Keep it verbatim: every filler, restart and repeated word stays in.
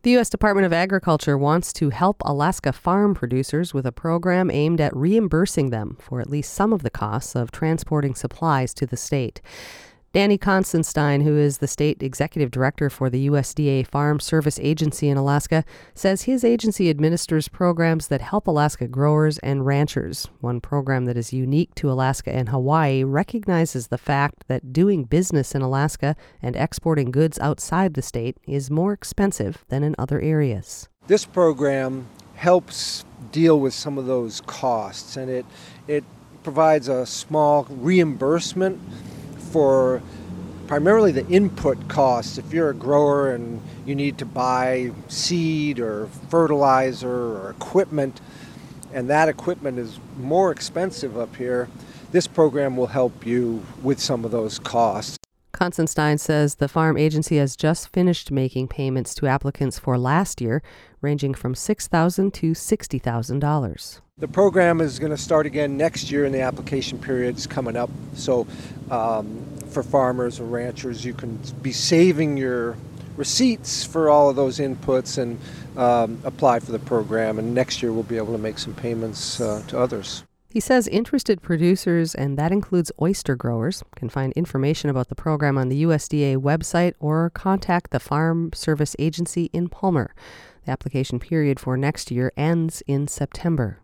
The U S Department of Agriculture wants to help Alaska farm producers with a program aimed at reimbursing them for at least some of the costs of transporting supplies to the state. Danny Constantine, who is the state executive director for the U S D A Farm Service Agency in Alaska, says his agency administers programs that help Alaska growers and ranchers. One program that is unique to Alaska and Hawaii recognizes the fact that doing business in Alaska and exporting goods outside the state is more expensive than in other areas. This program helps deal with some of those costs, and it it provides a small reimbursement for primarily the input costs. If you're a grower and you need to buy seed or fertilizer or equipment, and that equipment is more expensive up here, this program will help you with some of those costs. Constantine says the farm agency has just finished making payments to applicants for last year, ranging from six thousand dollars to sixty thousand dollars. The program is going to start again next year, and the application period is coming up. So um, for farmers or ranchers, you can be saving your receipts for all of those inputs and um, apply for the program. And next year, we'll be able to make some payments uh, to others. He says interested producers, and that includes oyster growers, can find information about the program on the U S D A website or contact the Farm Service Agency in Palmer. The application period for next year ends in September.